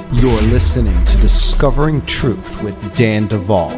You're listening to Discovering Truth with Dan Duvall.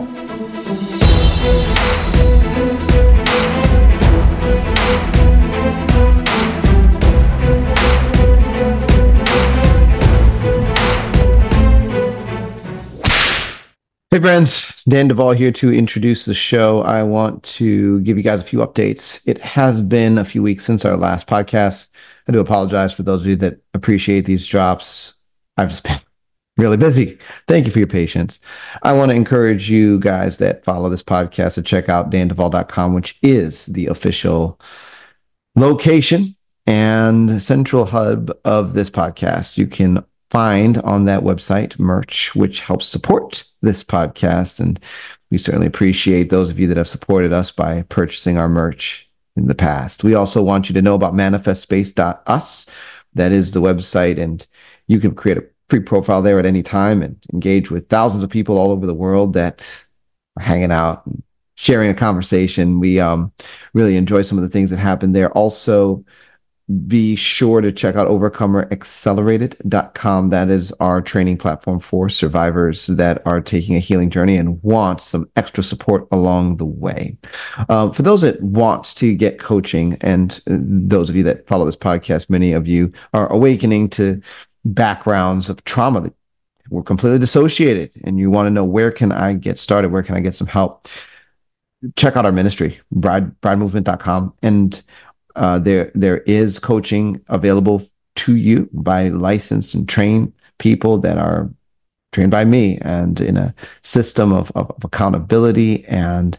Hey friends, Dan Duvall here to introduce the show. I want to give you guys a few updates. It has been a few weeks since our last podcast. I do apologize for those of you that appreciate these drops. I've just been really busy. Thank you for your patience. I want to encourage you guys that follow this podcast to check out danduvall.com, which is the official location and central hub of this podcast. You can find on that website merch, which helps support this podcast. And we certainly appreciate those of you that have supported us by purchasing our merch in the past. We also want you to know about manifestspace.us. That is the website, and you can create a free profile there at any time and engage with thousands of people all over the world that are hanging out and sharing a conversation. We really enjoy some of the things that happen there. Also, be sure to check out overcomeraccelerated.com. That is our training platform for survivors that are taking a healing journey and want some extra support along the way. For those that want to get coaching, and those of you that follow this podcast, many of you are awakening to backgrounds of trauma that were completely dissociated, and you want to know, where can I get started? Where can I get some help? Check out our ministry, bridemovement.com. And there is coaching available to you by licensed and trained people that are trained by me, and in a system of accountability and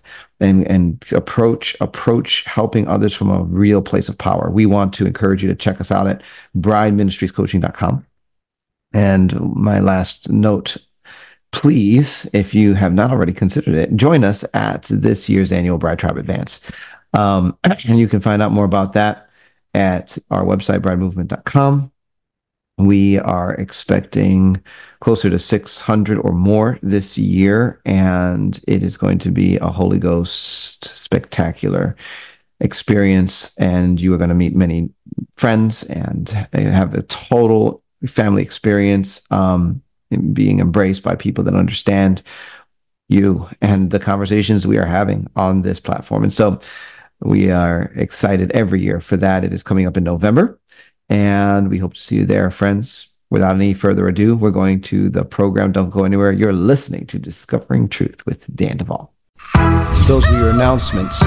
approach helping others from a real place of power. We want to encourage you to check us out at brideministriescoaching.com. And my last note, please, if you have not already considered it, join us at this year's annual Bride Tribe Advance. And you can find out more about that at our website, bridemovement.com. We are expecting closer to 600 or more this year, and it is going to be a Holy Ghost spectacular experience. And you are going to meet many friends and have a total family experience, being embraced by people that understand you and the conversations we are having on this platform. And so we are excited every year for that. It is coming up in November, and we hope to see you there, friends. Without any further ado, we're going to the program. Don't go anywhere. You're listening to Discovering Truth with Dan Duvall. Those were your announcements.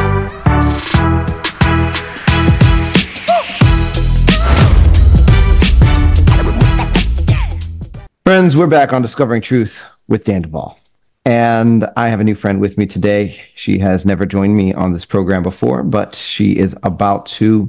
Friends, we're back on Discovering Truth with Dan Duvall. And I have a new friend with me today. She has never joined me on this program before, but she is about to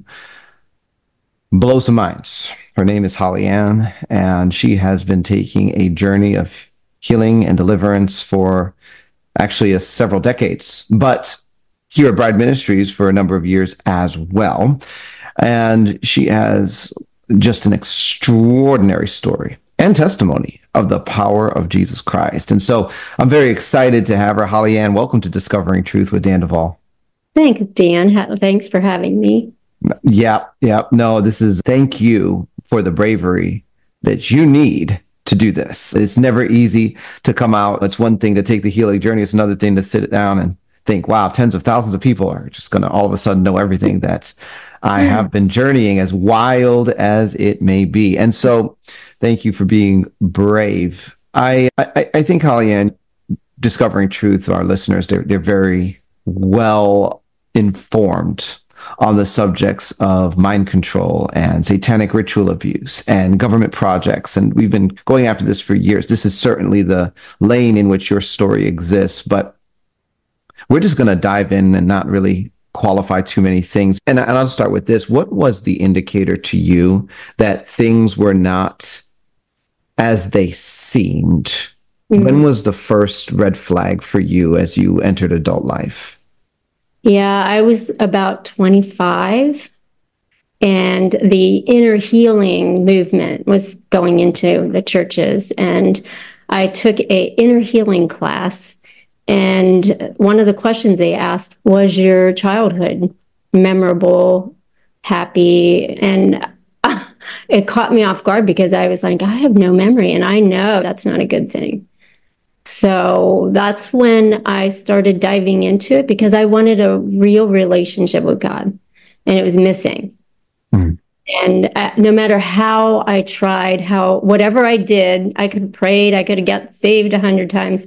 blow some minds. Her name is Holly Ann, and she has been taking a journey of healing and deliverance for actually several decades, but here at Bride Ministries for a number of years as well. And she has just an extraordinary story and testimony of the power of Jesus Christ. And so I'm very excited to have her. Holly Ann, welcome to Discovering Truth with Dan Duvall. Thanks, Dan. Thanks for having me. Yeah. No, thank you for the bravery that you need to do this. It's never easy to come out. It's one thing to take the healing journey. It's another thing to sit down and think, wow, tens of thousands of people are just going to all of a sudden know everything that I have been journeying, as wild as it may be. And so thank you for being brave. I think, Holly Ann, Discovering Truth, our listeners, they're very well informed on the subjects of mind control and satanic ritual abuse and government projects. And we've been going after this for years. This is certainly the lane in which your story exists, but we're just going to dive in and not really qualify too many things. And I'll start with this. What was the indicator to you that things were not as they seemed? Mm-hmm. When was the first red flag for you as you entered adult life? Yeah, I was about 25, and the inner healing movement was going into the churches. And I took a inner healing class, and one of the questions they asked was your childhood memorable, happy? And it caught me off guard because I was like, I have no memory, and I know that's not a good thing. So that's when I started diving into it because I wanted a real relationship with God, and it was missing. Mm. And no matter how I tried, whatever I did, I could have prayed, I could have got saved 100 times.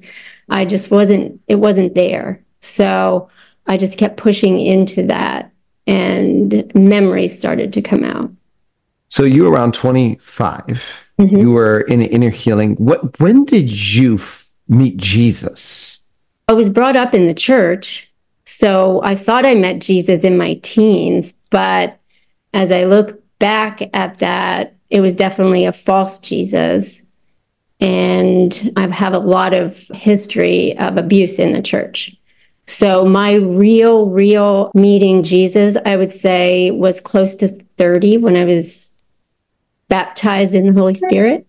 It wasn't there. So I just kept pushing into that, and memories started to come out. So you were around 25. Mm-hmm. You were in inner healing. When did you meet Jesus? I was brought up in the church, so I thought I met Jesus in my teens, but as I look back at that, it was definitely a false Jesus. And I have a lot of history of abuse in the church. So my real meeting Jesus, I would say, was close to 30 when I was baptized in the Holy Spirit.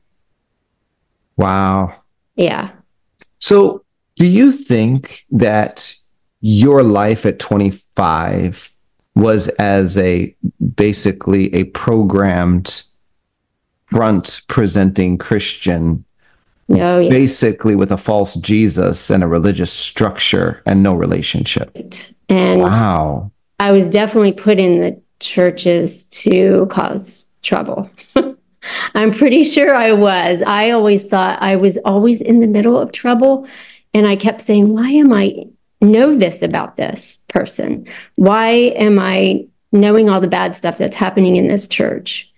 Wow. Yeah. So do you think that your life at 25 was as basically a programmed front presenting Christian, Oh, yeah. basically with a false Jesus and a religious structure and no relationship? And wow. I was definitely put in the churches to cause trouble. I'm pretty sure I was. I always thought I was always in the middle of trouble. And I kept saying, why am I know this about this person? Why am I knowing all the bad stuff that's happening in this church?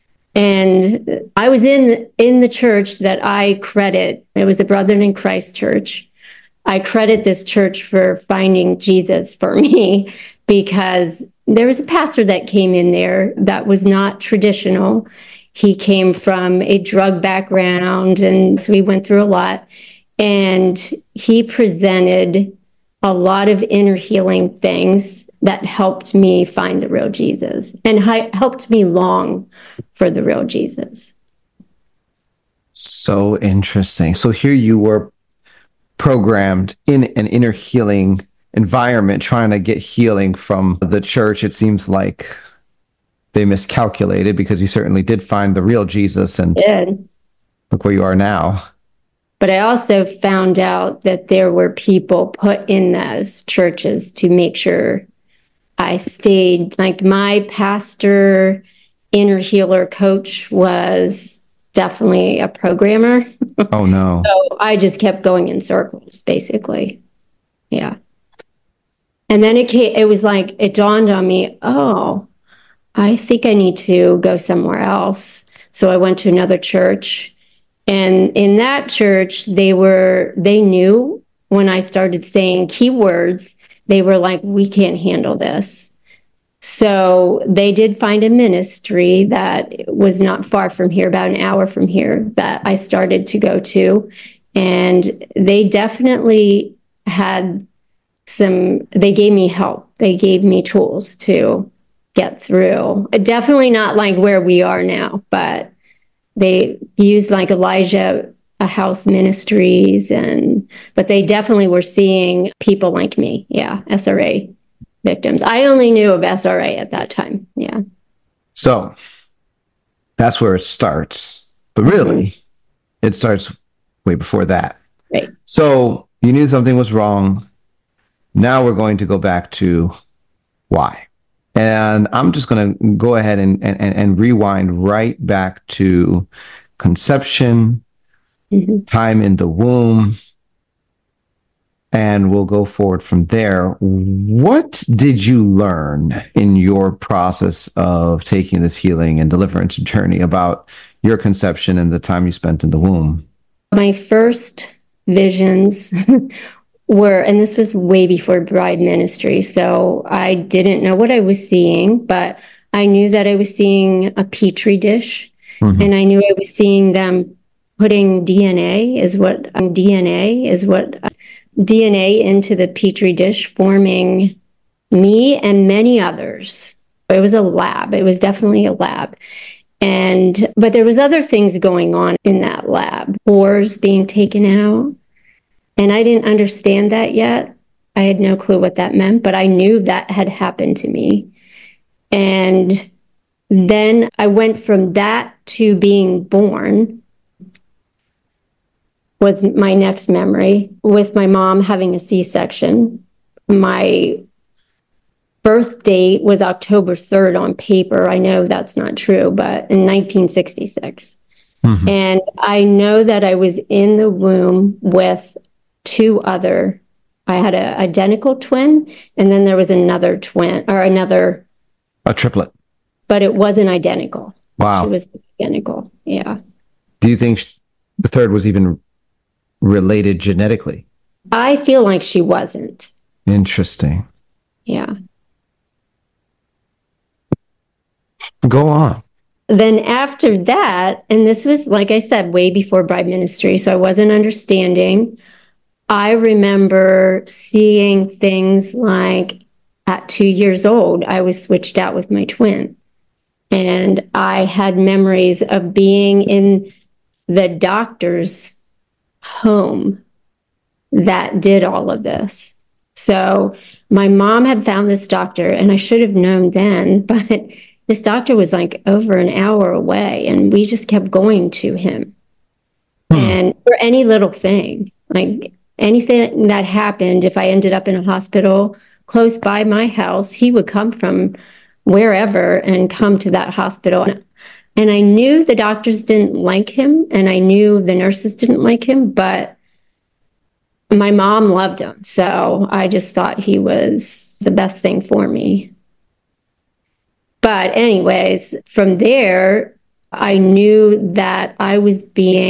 And I was in the church that I credit. It was a Brethren in Christ church. I credit this church for finding Jesus for me because there was a pastor that came in there that was not traditional. He came from a drug background, and so we went through a lot. And he presented a lot of inner healing things that helped me find the real Jesus and helped me long for the real Jesus. So interesting. So here you were programmed in an inner healing environment, trying to get healing from the church. It seems like they miscalculated because you certainly did find the real Jesus, and look where you are now. But I also found out that there were people put in those churches to make sure I stayed. Like my pastor, inner healer coach was definitely a programmer. Oh, no. So I just kept going in circles, basically. Yeah. And then it was like, it dawned on me, oh, I think I need to go somewhere else. So I went to another church. And in that church, they knew when I started saying keywords, they were like, we can't handle this. So they did find a ministry that was not far from here, about an hour from here, that I started to go to. And they definitely had they gave me help. They gave me tools to get through. Definitely not like where we are now, but they used like Elijah House Ministries, but they definitely were seeing people like me. Yeah, SRA victims. I only knew of SRA at that time. Yeah. So that's where it starts. But really, it starts way before that. Right. So you knew something was wrong. Now we're going to go back to why. And I'm just going to go ahead and rewind right back to conception, time in the womb, and we'll go forward from there. What did you learn in your process of taking this healing and deliverance journey about your conception and the time you spent in the womb? My first visions and this was way before Bride Ministry, so I didn't know what I was seeing, but I knew that I was seeing a petri dish, and I knew I was seeing them putting DNA into the petri dish, forming me and many others. It was a lab. It was definitely a lab. But there was other things going on in that lab, pores being taken out. And I didn't understand that yet. I had no clue what that meant, but I knew that had happened to me. And then I went from that to being born was my next memory, with my mom having a C-section. My birth date was October 3rd on paper. I know that's not true, but in 1966. Mm-hmm. And I know that I was in the womb with I had an identical twin, and then there was another twin, or a triplet. But it wasn't identical. Wow. She was identical. Yeah. Do you think the third was even related genetically? I feel like she wasn't. Interesting. Yeah. Go on. Then after that, and this was, like I said, way before Bride Ministry, so I wasn't understanding. I remember seeing things like at 2 years old, I was switched out with my twin. And I had memories of being in the doctor's home that did all of this. So my mom had found this doctor, and I should have known then, but this doctor was like over an hour away, and we just kept going to him. And for any little thing, like anything that happened, if I ended up in a hospital close by my house, he would come from wherever and come to that hospital. And I knew the doctors didn't like him, and I knew the nurses didn't like him, but my mom loved him. So I just thought he was the best thing for me. But anyways, from there, I knew that I was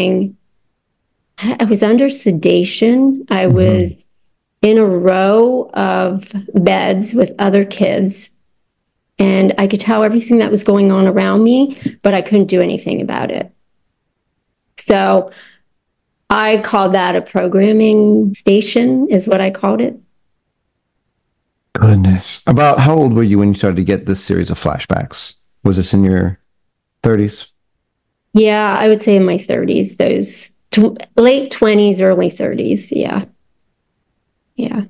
under sedation. I was in a row of beds with other kids, and I could tell everything that was going on around me, but I couldn't do anything about it. So I called that a programming station, is what I called it. Goodness. About how old were you when you started to get this series of flashbacks? Was this in your 30s? Yeah, I would say in my 30s, those late 20s, early 30s. Yeah. Yeah.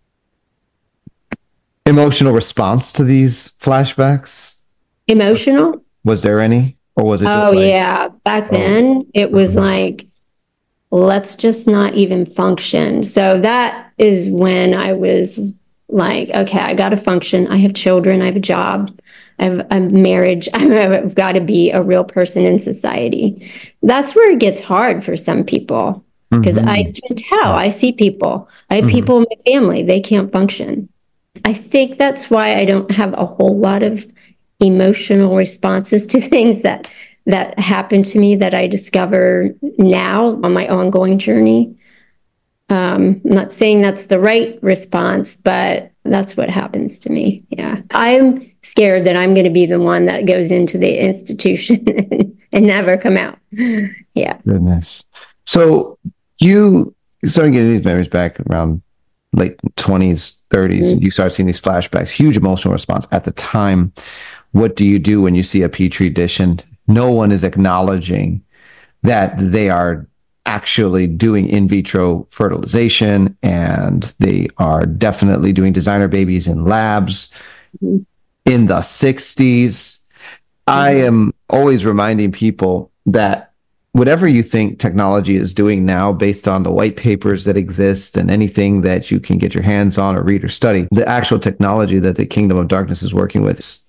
Emotional response to these flashbacks? Emotional? Was there any? Or was it just yeah. Back then, it was like, let's just not even function. So that is when I was like, okay, I got to function. I have children. I have a job. I have a marriage. I've got to be a real person in society. That's where it gets hard for some people, because I can tell. I see people. I have people in my family. They can't function. I think that's why I don't have a whole lot of emotional responses to things that happened to me that I discover now on my ongoing journey. I'm not saying that's the right response, but that's what happens to me. Yeah. I'm scared that I'm going to be the one that goes into the institution and never come out. Yeah. Goodness. So you started getting these memories back around late 20s, 30s, and you start seeing these flashbacks, huge emotional response at the time. What do you do when you see a Petri dish and no one is acknowledging that they are actually doing in vitro fertilization, and they are definitely doing designer babies in labs in the 60s? I am always reminding people that whatever you think technology is doing now, based on the white papers that exist and anything that you can get your hands on or read or study, the actual technology that the Kingdom of Darkness is working with is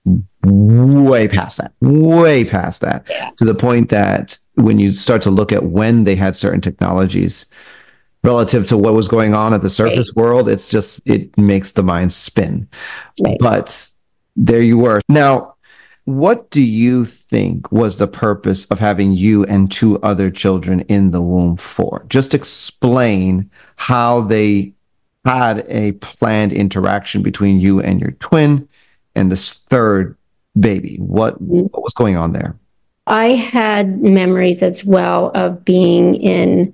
way past that, to the point that when you start to look at when they had certain technologies relative to what was going on at the surface world, it's just, it makes the mind spin. But there you were. Now, what do you think was the purpose of having you and two other children in the womb for? Just explain how they had a planned interaction between you and your twin and this third baby. What was going on there? I had memories as well of being in,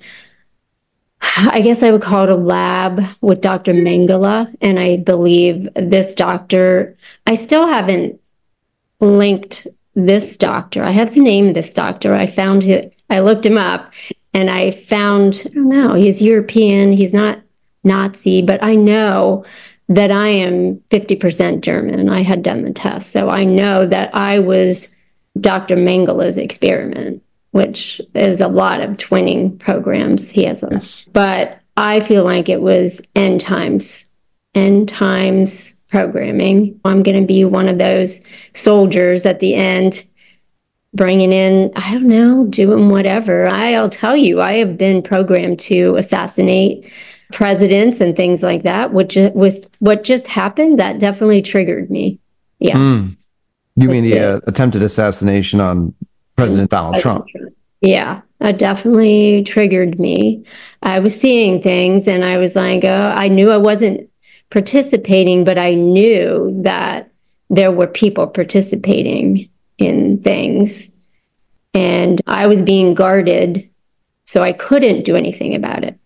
I guess I would call it a lab with Dr. Mengele. And I believe this doctor, I still haven't linked this doctor. I have the name of this doctor. I found it. I looked him up and I found, I don't know, he's European. He's not Nazi, but I know that I am 50% German. I had done the test. So I know that I was Dr. Mengele's experiment, which is a lot of twinning programs. He has them. Yes. But I feel like it was end times programming. I'm going to be one of those soldiers at the end, bringing in, I don't know, doing whatever. I'll tell you, I have been programmed to assassinate presidents and things like that, which with what just happened, that definitely triggered me. Yeah. You mean the attempted assassination on President Donald Trump? Yeah, that definitely triggered me. I was seeing things and I was like, I knew I wasn't participating, but I knew that there were people participating in things. And I was being guarded, so I couldn't do anything about it.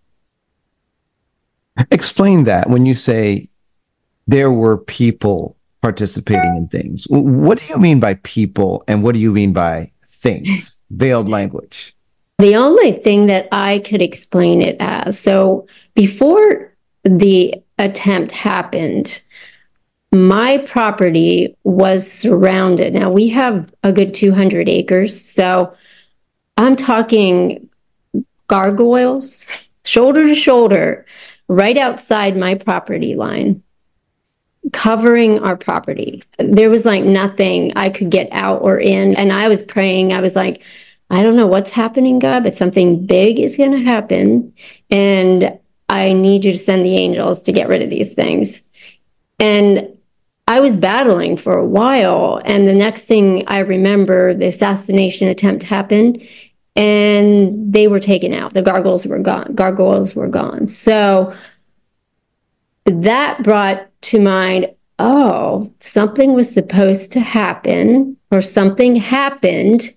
Explain that when you say there were people participating in things. What do you mean by people and what do you mean by things? Veiled language. The only thing that I could explain it as, so before the attempt happened, my property was surrounded. Now we have a good 200 acres. So I'm talking gargoyles, shoulder to shoulder, right outside my property line, covering our property. There was like nothing I could get out or in. And I was praying. I was like, I don't know what's happening, God, but something big is going to happen. And I need you to send the angels to get rid of these things. And I was battling for a while. And the next thing I remember, the assassination attempt happened and they were taken out. The gargoyles were gone. Gargoyles were gone. So that brought to mind, oh, something was supposed to happen or something happened.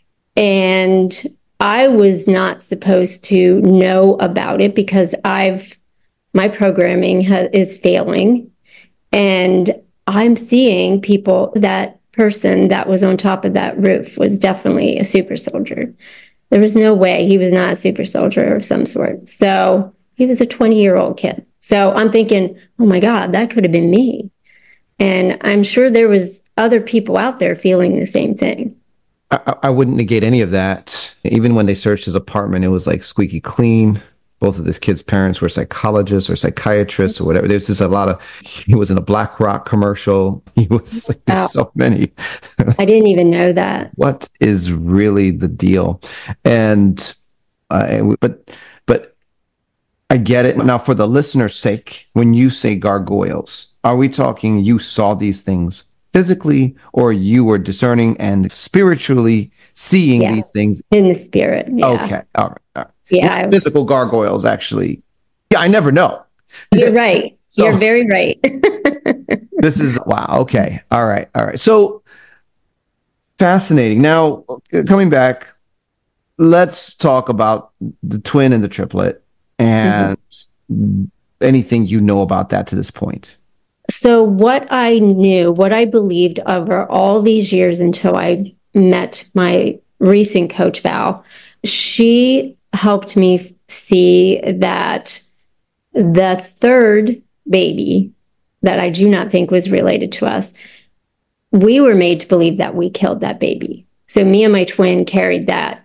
And I was not supposed to know about it because my programming is failing. And I'm seeing people, that person that was on top of that roof was definitely a super soldier. There was no way he was not a super soldier of some sort. So he was a 20-year-old kid. So I'm thinking, oh my God, that could have been me. And I'm sure there was other people out there feeling the same thing. I wouldn't negate any of that. Even when they searched his apartment, it was like squeaky clean. Both of this kid's parents were psychologists or psychiatrists or whatever. There's just a lot of, he was in a BlackRock commercial. He was like, there's so many. I didn't even know that. What is really the deal? And, but I get it. Now, for the listener's sake, when you say gargoyles, are we talking you saw these things physically or you were discerning and spiritually seeing these things? In the spirit. Yeah. Okay. All right. All right. Yeah. Physical gargoyles, actually. Yeah, I never know. You're right. So, you're very right. This is, wow. Okay. All right. All right. So fascinating. Now, coming back, let's talk about the twin and the triplet and anything you know about that to this point. So what I knew, what I believed over all these years until I met my recent coach, Val, she helped me see that the third baby that I do not think was related to us, we were made to believe that we killed that baby. So me and my twin carried that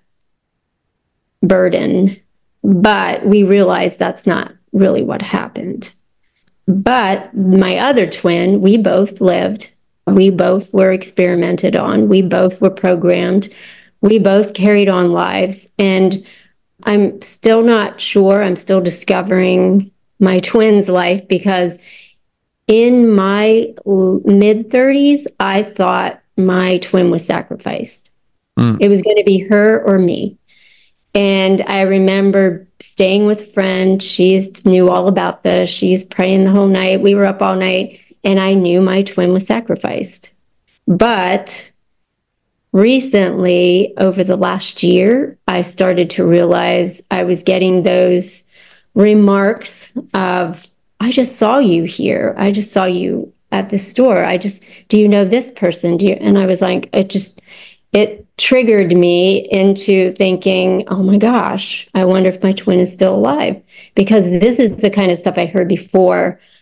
burden, but we realized that's not really what happened. But my other twin, we both lived. We both were experimented on. We both were programmed. We both carried on lives. And I'm still not sure. I'm still discovering my twin's life because in my mid-30s, I thought my twin was sacrificed. It was going to be her or me. And I remember staying with a friend. She knew all about this. She's praying the whole night. We were up all night, and I knew my twin was sacrificed. But recently, over the last year, I started to realize I was getting those remarks of, I just saw you here. I just saw you at the store. Do you know this person? And I was like, it triggered me into thinking, oh my gosh, I wonder if my twin is still alive. Because this is the kind of stuff I heard before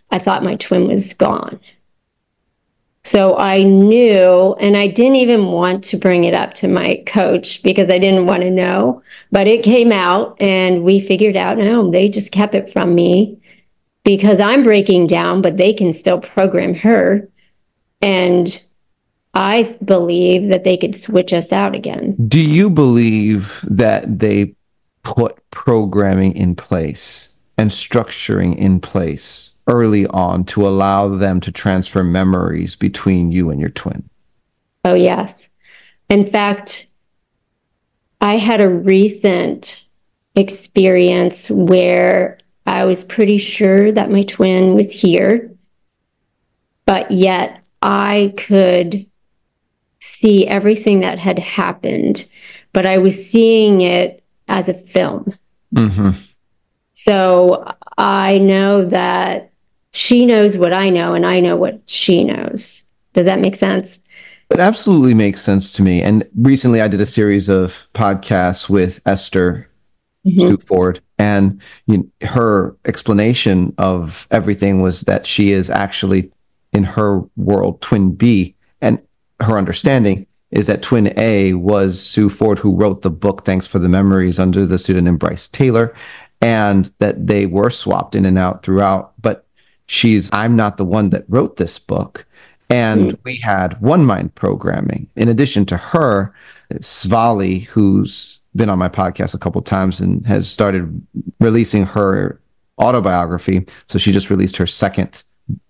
I thought my twin was gone. So I knew, and I didn't even want to bring it up to my coach because I didn't want to know, but it came out and we figured out, no, they just kept it from me because I'm breaking down, but they can still program her. And I believe that they could switch us out again. Do you believe that they put programming in place and structuring in place early on to allow them to transfer memories between you and your twin? Oh, yes. In fact, I had a recent experience where I was pretty sure that my twin was here, but yet I could see everything that had happened, but I was seeing it as a film. Mm-hmm. So I know that she knows what I know, and I know what she knows. Does that make sense? It absolutely makes sense to me. And recently I did a series of podcasts with Esther Sue Ford, and her explanation of everything was that she is actually, in her world, twin B. And her understanding is that twin A was Sue Ford, who wrote the book Thanks for the Memories under the pseudonym Bryce Taylor, and that they were swapped in and out throughout. But I'm not the one that wrote this book. And we had one mind programming. In addition to her, Svali, who's been on my podcast a couple of times and has started releasing her autobiography. So she just released her second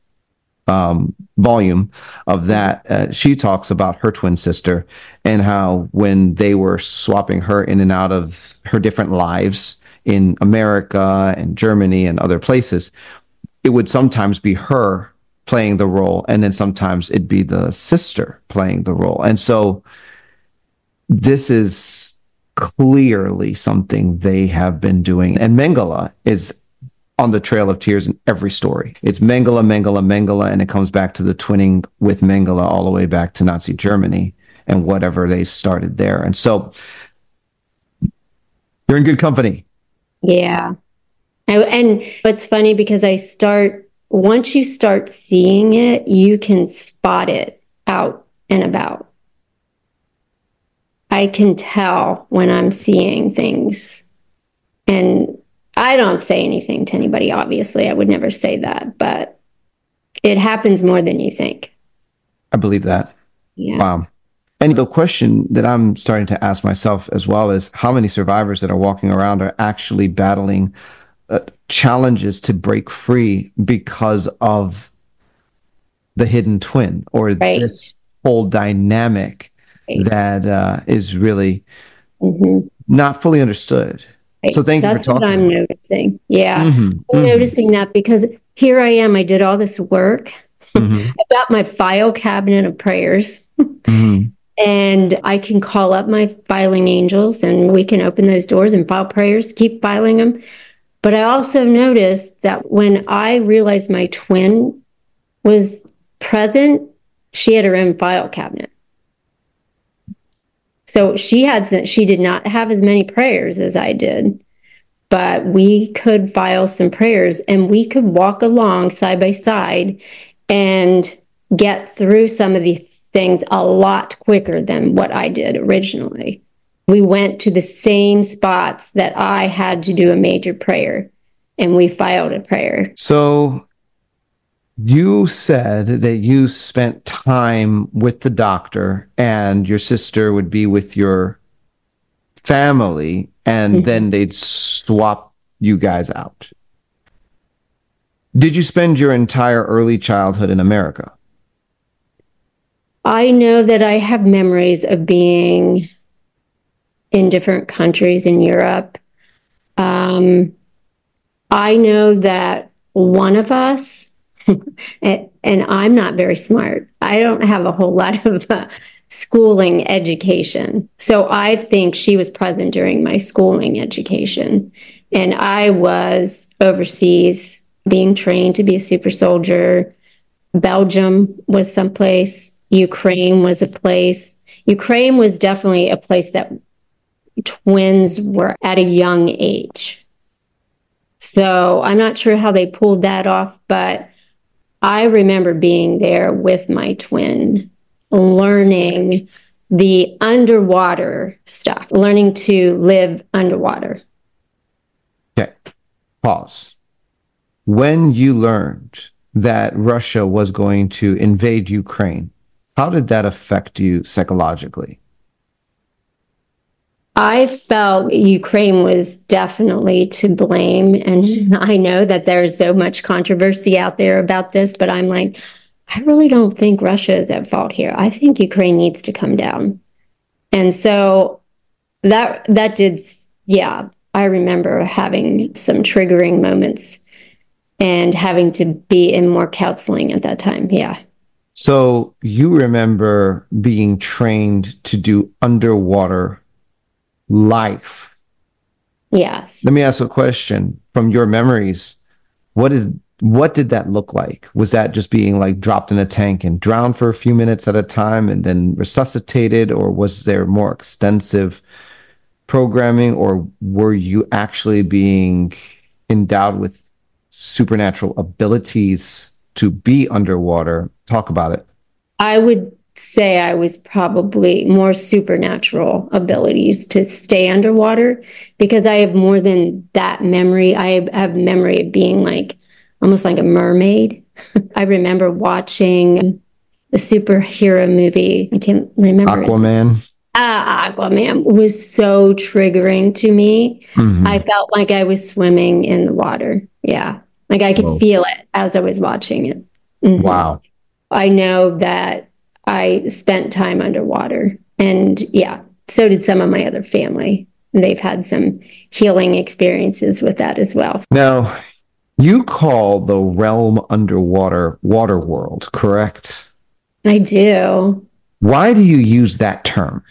volume of that. She talks about her twin sister and how when they were swapping her in and out of her different lives in America and Germany and other places, it would sometimes be her playing the role, and then sometimes it'd be the sister playing the role. And so this is clearly something they have been doing. And Mengele is on the Trail of Tears in every story. It's Mengele, Mengele, Mengele, and it comes back to the twinning with Mengele all the way back to Nazi Germany and whatever they started there. And so you're in good company. Yeah. And it's funny because once you start seeing it, you can spot it out and about. I can tell when I'm seeing things. And I don't say anything to anybody, obviously. I would never say that, but it happens more than you think. I believe that. Yeah. Wow. And the question that I'm starting to ask myself as well is how many survivors that are walking around are actually battling challenges to break free because of the hidden twin or this whole dynamic that is really not fully understood. Right. So thank you for talking. That's what I'm noticing. Yeah. I'm noticing that because here I am. I did all this work. I got my file cabinet of prayers and I can call up my filing angels and we can open those doors and file prayers, keep filing them. But I also noticed that when I realized my twin was present, she had her own file cabinet. So she did not have as many prayers as I did, but we could file some prayers and we could walk along side by side and get through some of these things a lot quicker than what I did originally. We went to the same spots that I had to do a major prayer, and we filed a prayer. So you said that you spent time with the doctor and your sister would be with your family, and then they'd swap you guys out. Did you spend your entire early childhood in America? I know that I have memories of being in different countries in Europe. I know that one of us, and I'm not very smart. I don't have a whole lot of schooling education. So I think she was present during my schooling education. And I was overseas being trained to be a super soldier. Belgium was someplace. Ukraine was a place. Ukraine was definitely a place that twins were at a young age. So I'm not sure how they pulled that off, but I remember being there with my twin, learning the underwater stuff, learning to live underwater. Okay, pause. When you learned that Russia was going to invade Ukraine, how did that affect you psychologically? I felt Ukraine was definitely to blame. And I know that there's so much controversy out there about this, but I'm like, I really don't think Russia is at fault here. I think Ukraine needs to come down. And so that did, yeah, I remember having some triggering moments and having to be in more counseling at that time. Yeah. So you remember being trained to do underwater life. Yes. Let me ask a question from your memories. What did that look like? Was that just being like dropped in a tank and drowned for a few minutes at a time and then resuscitated, or was there more extensive programming, or were you actually being endowed with supernatural abilities to be underwater? Talk about it. I would say I was probably more supernatural abilities to stay underwater because I have more than that memory. I have memory of being like almost like a mermaid. I remember watching the superhero movie. I can't remember. Aquaman. Aquaman was so triggering to me. Mm-hmm. I felt like I was swimming in the water. Yeah. Like I could feel it as I was watching it. Mm-hmm. Wow. I know that I spent time underwater. And yeah, so did some of my other family. They've had some healing experiences with that as well. Now, you call the realm underwater water world, correct? I do. Why do you use that term?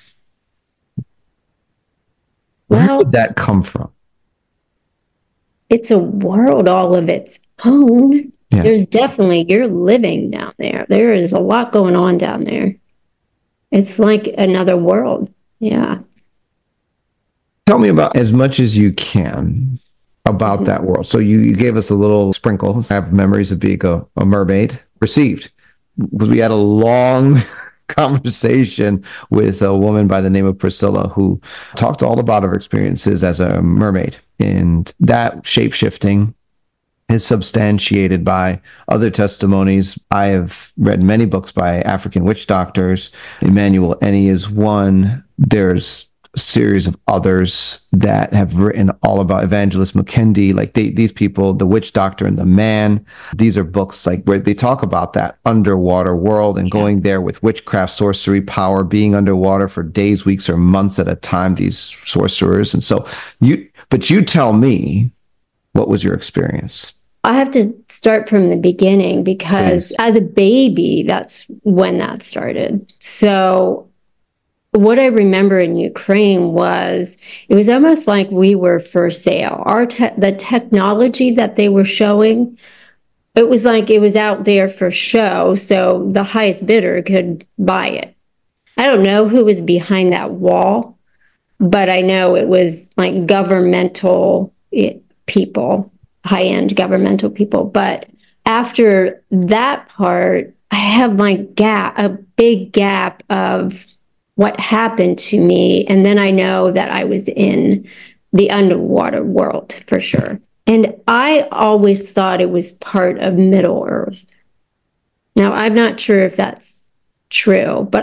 Where did that come from? It's a world all of its own. Yeah. There's definitely, you're living down there. There is a lot going on down there. It's like another world. Yeah. Tell me about as much as you can about that world. So you gave us a little sprinkle. I have memories of being a mermaid. Received. We had a long conversation with a woman by the name of Priscilla who talked all about her experiences as a mermaid. And that shape-shifting is substantiated by other testimonies. I have read many books by African witch doctors. Emanuel Eni is one. There's a series of others that have written all about Evangelist Mukendi. Like these people, The Witch Doctor and the Man. These are books like where they talk about that underwater world and going there with witchcraft, sorcery, power, being underwater for days, weeks, or months at a time, these sorcerers. And so you tell me, what was your experience? I have to start from the beginning because as a baby, that's when that started. So what I remember in Ukraine was it was almost like we were for sale. The technology that they were showing, it was like it was out there for show. So the highest bidder could buy it. I don't know who was behind that wall, but I know it was like governmental people. High-end governmental people. But after that part, I have like a big gap of what happened to me. And then I know that I was in the underwater world for sure. And I always thought it was part of Middle Earth. Now, I'm not sure if that's true, but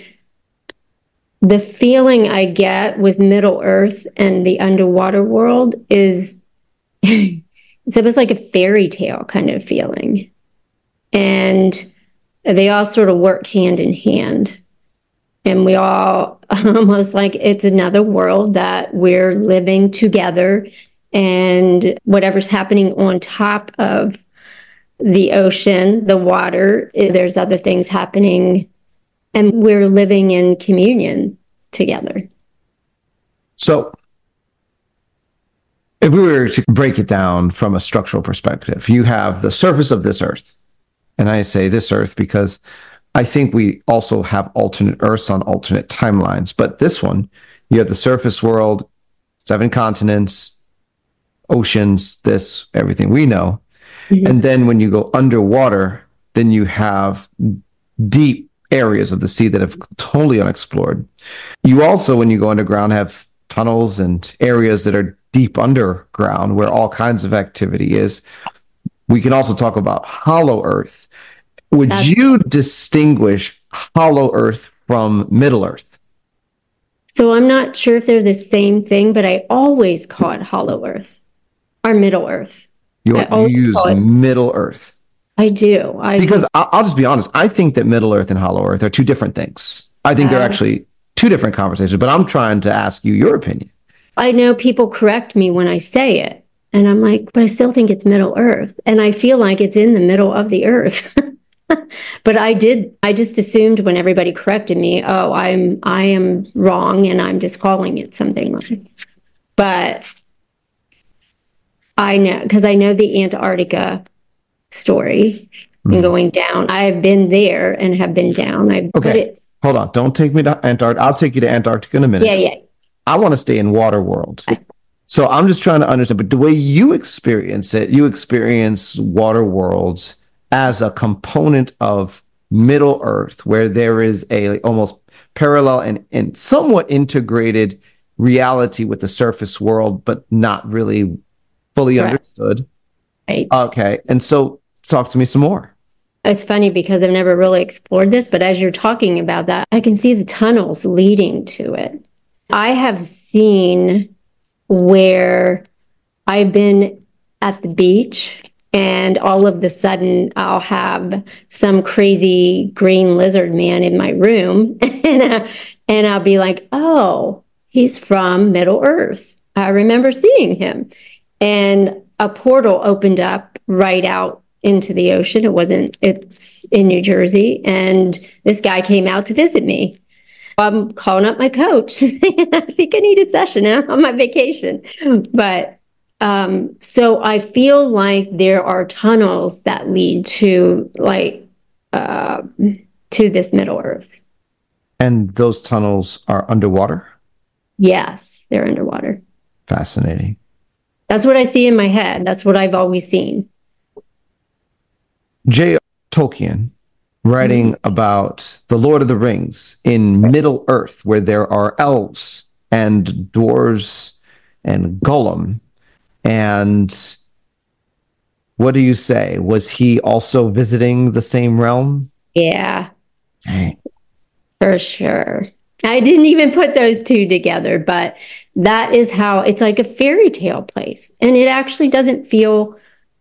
the feeling I get with Middle Earth and the underwater world is it's almost like a fairy tale kind of feeling. And they all sort of work hand in hand. And we all almost like it's another world that we're living together. And whatever's happening on top of the ocean, the water, there's other things happening. And we're living in communion together. So if we were to break it down from a structural perspective, you have the surface of this earth. And I say this earth because I think we also have alternate earths on alternate timelines. But this one, you have the surface world, 7 continents, oceans, everything we know. Mm-hmm. And then when you go underwater, then you have deep areas of the sea that have totally unexplored. You also, when you go underground, have tunnels and areas that are deep underground where all kinds of activity is. We can also talk about hollow earth. Would you distinguish hollow earth from Middle Earth? So I'm not sure if they're the same thing, but I always call it hollow earth or Middle Earth. You use Middle Earth. I do. Because I'll just be honest. I think that Middle Earth and Hollow Earth are two different things. I think they're actually two different conversations, but I'm trying to ask you your opinion. I know people correct me when I say it, and I'm like, but I still think it's Middle Earth. And I feel like it's in the middle of the earth. But I just assumed when everybody corrected me, oh, I am wrong and I'm just calling it something like. But I know, because I know the Antarctica story and going down. I've been there and have been down. Hold on. Don't take me to Antarctica. I'll take you to Antarctica in a minute. Yeah. I want to stay in water world. So I'm just trying to understand, but the way you experience it, you experience water worlds as a component of Middle Earth, where there is a almost parallel and somewhat integrated reality with the surface world, but not really fully understood. Right. Okay. And so talk to me some more. It's funny because I've never really explored this, but as you're talking about that, I can see the tunnels leading to it. I have seen where I've been at the beach and all of a sudden I'll have some crazy green lizard man in my room and I'll be like, oh, he's from Middle Earth. I remember seeing him. And a portal opened up right out into the ocean. It's in New Jersey. And this guy came out to visit me. I'm calling up my coach. I think I need a session on my vacation. But so I feel like there are tunnels that lead to this Middle Earth. And those tunnels are underwater? Yes, they're underwater. Fascinating. That's what I see in my head. That's what I've always seen. J. Tolkien, writing about the Lord of the Rings in Middle Earth, where there are elves and dwarves and Gollum. And what do you say? Was he also visiting the same realm? Yeah. Dang. For sure. I didn't even put those two together, but that is how it's like a fairy tale place. And it actually doesn't feel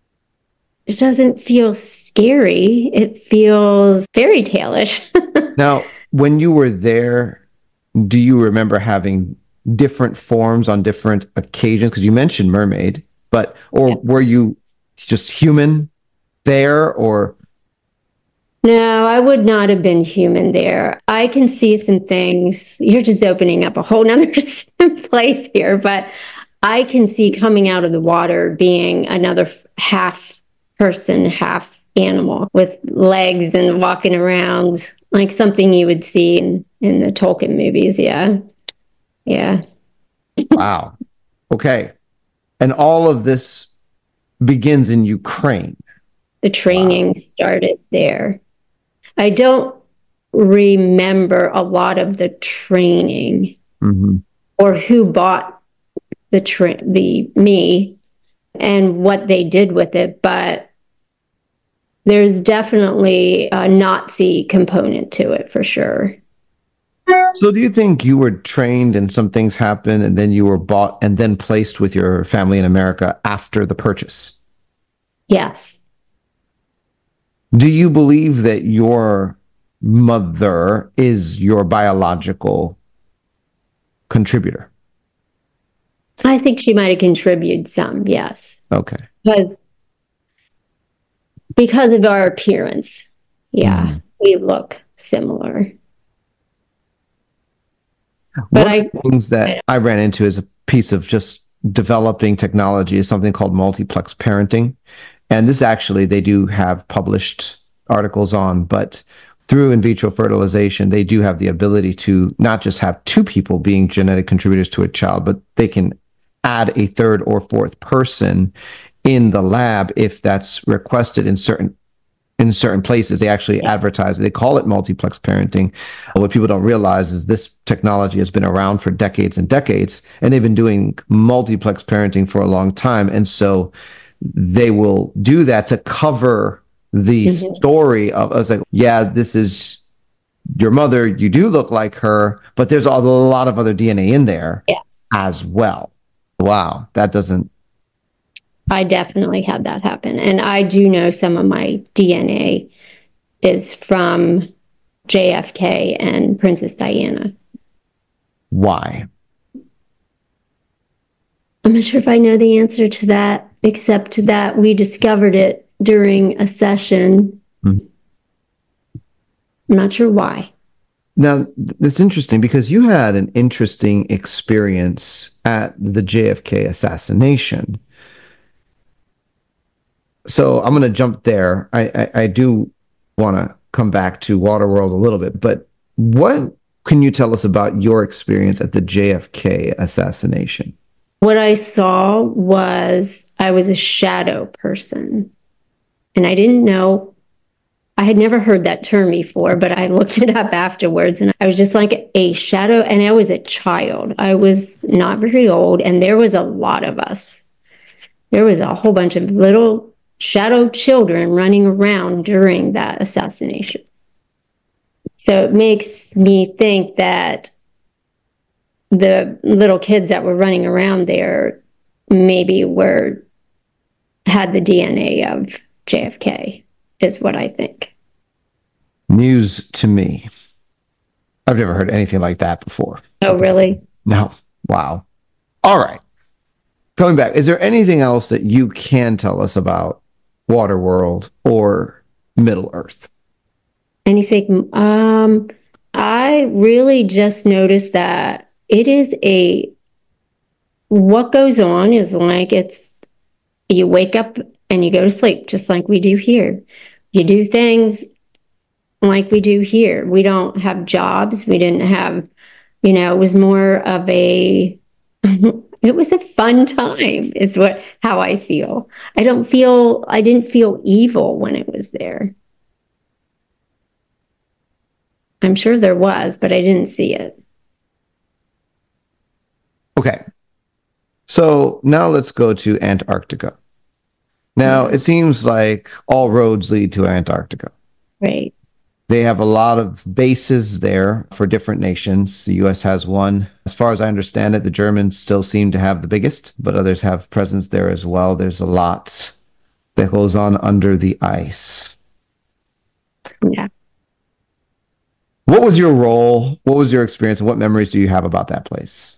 scary. It feels fairy tale-ish. Now, when you were there, do you remember having different forms on different occasions? Because you mentioned mermaid, were you just human there or? No, I would not have been human there. I can see some things. You're just opening up a whole nother place here, but I can see coming out of the water being another half person, half animal with legs and walking around like something you would see in the Tolkien movies. Yeah. Yeah. Wow. Okay. And all of this begins in Ukraine. The training started there. I don't remember a lot of the training or who bought me and what they did with it, but there's definitely a Nazi component to it for sure. So do you think you were trained and some things happened and then you were bought and then placed with your family in America after the purchase? Yes. Do you believe that your mother is your biological contributor? I think she might have contributed some, yes. Okay. Because of our appearance. Yeah, we look similar. But one of the things that I ran into as a piece of just developing technology is something called multiplex parenting. And this actually, they do have published articles on, but through in vitro fertilization, they do have the ability to not just have two people being genetic contributors to a child, but they can add a third or fourth person in the lab if that's requested in certain in certain places. They actually advertise it. They call it multiplex parenting. What people don't realize is this technology has been around for decades and decades, and they've been doing multiplex parenting for a long time. And so they will do that to cover the story of, I was like, yeah, this is your mother. You do look like her, but there's a lot of other DNA in there as well. Wow. That doesn't. I definitely had that happen. And I do know some of my DNA is from JFK and Princess Diana. Why? I'm not sure if I know the answer to that, except that we discovered it during a session. I'm not sure why. Now, it's interesting because you had an interesting experience at the JFK assassination. So I'm going to jump there. I do want to come back to Waterworld a little bit, but what can you tell us about your experience at the JFK assassination? What I saw was I was a shadow person, and I didn't know. I had never heard that term before, but I looked it up afterwards, and I was just like a shadow, and I was a child. I was not very old, and there was a lot of us. There was a whole bunch of little shadow children running around during that assassination. So it makes me think that the little kids that were running around there maybe had the DNA of JFK, is what I think. News to me. I've never heard anything like that before. Oh, really? No. Wow. All right. Coming back, is there anything else that you can tell us about Waterworld or Middle Earth? Anything? I really just noticed that it is what goes on is like you wake up and you go to sleep just like we do here. You do things like we do here. We don't have jobs. We didn't have, it was more of it was a fun time is how I feel. I didn't feel evil when it was there. I'm sure there was, but I didn't see it. Okay. So now let's go to Antarctica. Now, it seems like all roads lead to Antarctica. Right. They have a lot of bases there for different nations. The U.S. has one. As far as I understand it, the Germans still seem to have the biggest, but others have presence there as well. There's a lot that goes on under the ice. Yeah. What was your role? What was your experience? And what memories do you have about that place?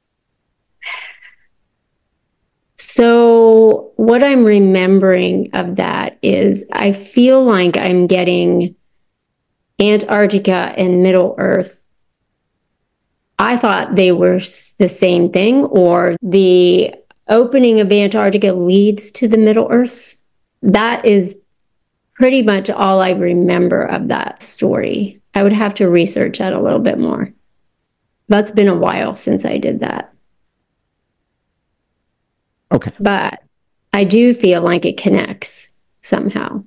So what I'm remembering of that is I feel like I'm getting Antarctica and Middle Earth. I thought they were the same thing, or the opening of Antarctica leads to the Middle Earth. That is pretty much all I remember of that story. I would have to research that a little bit more. That's been a while since I did that. Okay. But I do feel like it connects somehow.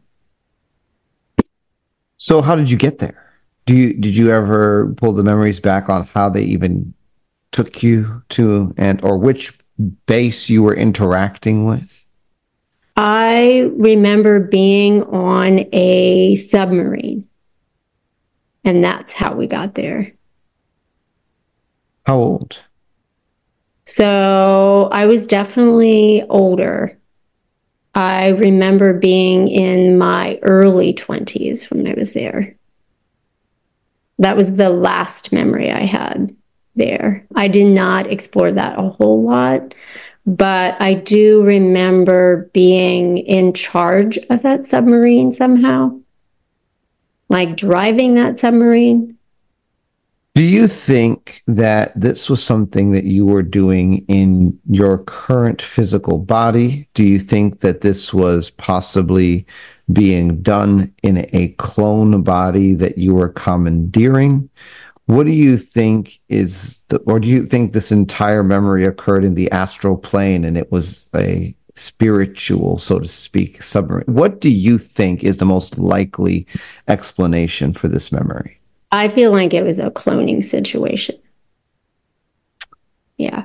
So how did you get there? Did you ever pull the memories back on how they even took you to or which base you were interacting with? I remember being on a submarine, and that's how we got there. How old? So I was definitely older. I remember being in my early 20s when I was there. That was the last memory I had there. I did not explore that a whole lot, but I do remember being in charge of that submarine somehow, like driving that submarine. Do you think that this was something that you were doing in your current physical body? Do you think that this was possibly being done in a clone body that you were commandeering? What do you think or do you think this entire memory occurred in the astral plane and it was a spiritual, so to speak, submarine. What do you think is the most likely explanation for this memory? I feel like it was a cloning situation. Yeah.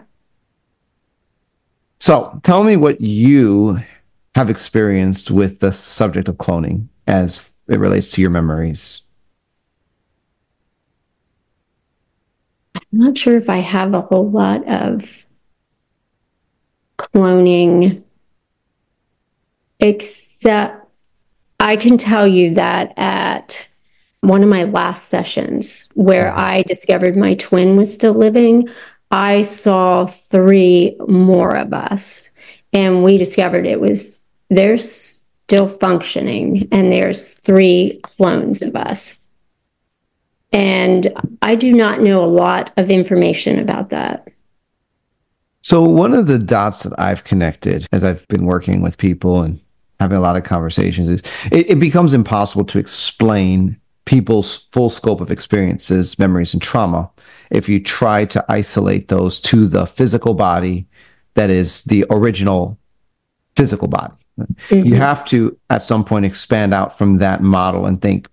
So tell me what you have experienced with the subject of cloning as it relates to your memories. I'm not sure if I have a whole lot of cloning, except I can tell you that at one of my last sessions where I discovered my twin was still living, I saw three more of us. And we discovered they're still functioning, and there's three clones of us. And I do not know a lot of information about that. So one of the dots that I've connected as I've been working with people and having a lot of conversations is it becomes impossible to explain people's full scope of experiences, memories, and trauma if you try to isolate those to the physical body that is the original physical body. Mm-hmm. You have to, at some point, expand out from that model and think